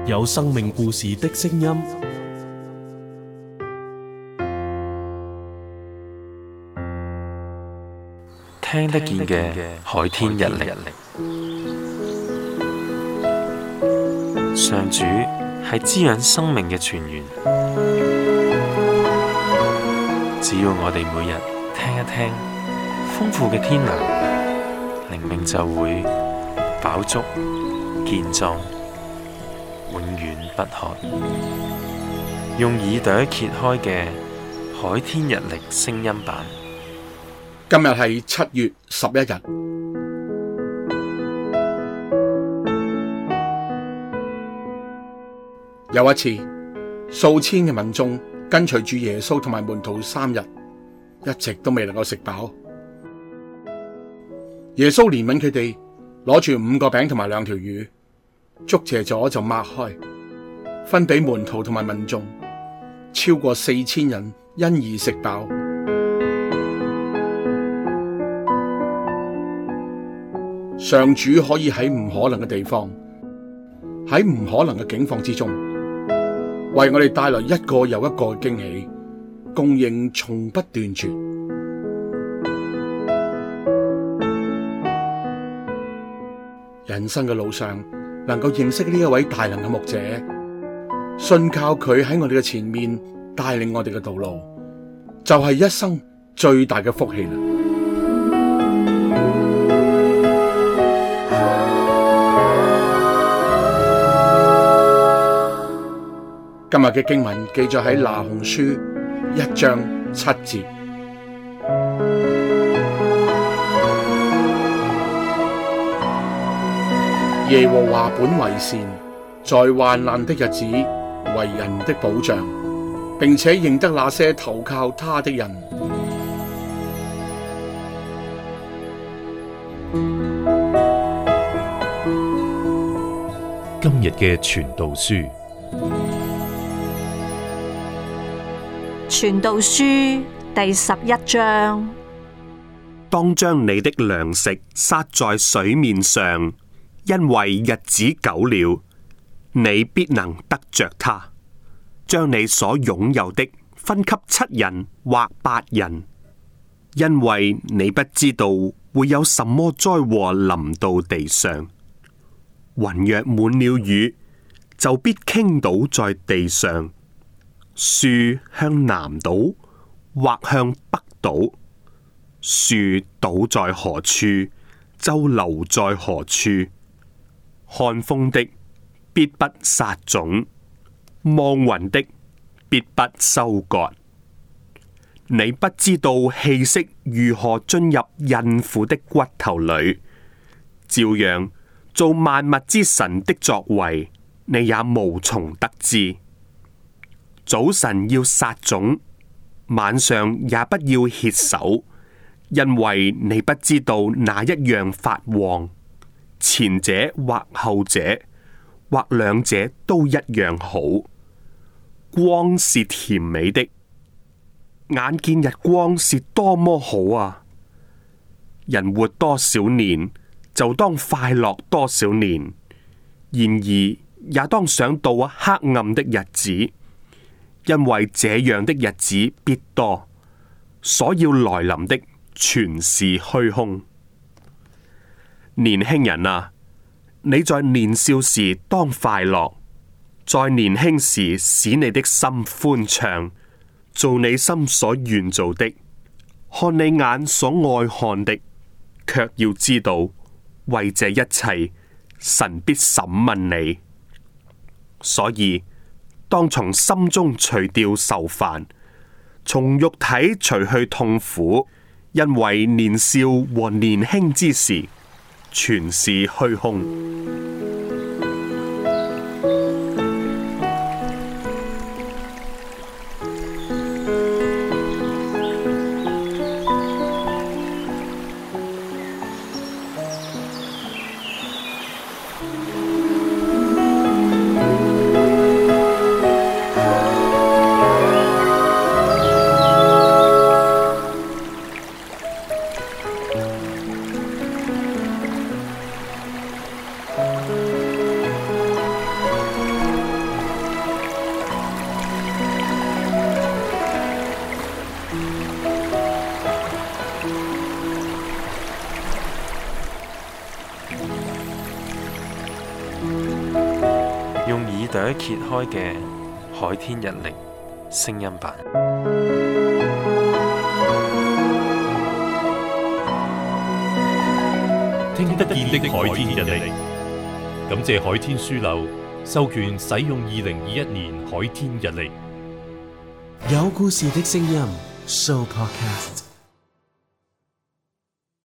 有生命故事的聲音。 聽得見嘅海天日曆，上主係滋養生命嘅泉源。只要我哋每日聽一聽，豐富嘅天糧，靈命就會飽足健壯，永遠不渴。用耳朵揭開嘅海天日曆聲音版。 今日係7月11日。有一次，數千嘅民眾跟隨住耶穌同埋門徒3日，一直都未能夠食飽。耶穌憐憫佢哋，攞住5個餅同埋2條魚，祝謝咗就擘開，分俾門徒同埋民眾，超過4000人因而食飽。上主可以喺唔可能嘅地方，喺唔可能嘅境況之中，為我哋帶來一個又一個嘅驚喜，供應從不斷絕。人生嘅路上，能夠認識呢一位大能嘅牧者，信靠佢喺我哋嘅前面帶領我哋嘅道路，就係一生最大嘅福氣啦。今日嘅經文記載喺那鴻書1章7節。耶和華本為善，在患難的日子為人的保障，並且認得那些投靠他的人。 今日嘅傳道書。 傳道書第11章。 當將你的糧食撒在水面上，因為日子久了，你必能得着它。將你所擁有的分給7人或8人，因為你不知道會有什麼災禍臨到地上。雲若滿了雨，就必傾倒在地上。樹向南倒，或向北倒，樹倒在何處，就留在何處。看風的必不撒種，望雲的必不收割。你不知道氣息如何進入孕婦的骨頭裏，照樣做萬物之神的作為，你也無從得知。早晨要撒種，晚上也不要歇手，因為你不知道哪一樣發旺，前者或後者，或兩者都一樣好。光是甜美的，眼見日光是多麼好啊！人活多少年，就當快樂多少年，然而也當想到黑暗的日子。因為這樣的日子必多，所要來臨的全是虛空。年輕人啊，你在年少時當快樂，在年輕時使你的心歡暢，做你心所願做的，看你眼所愛看的，卻要知道為這一切，神必審問你。所以當從心中除掉愁煩，從肉體除去痛苦，因為年少和年輕之時，全是虛空。 朵揭開嘅海天日曆聲音版。 聽得見的海天日曆，感謝海天書樓授權使用2021年海天日曆。 有故事的聲音 Show Podcast。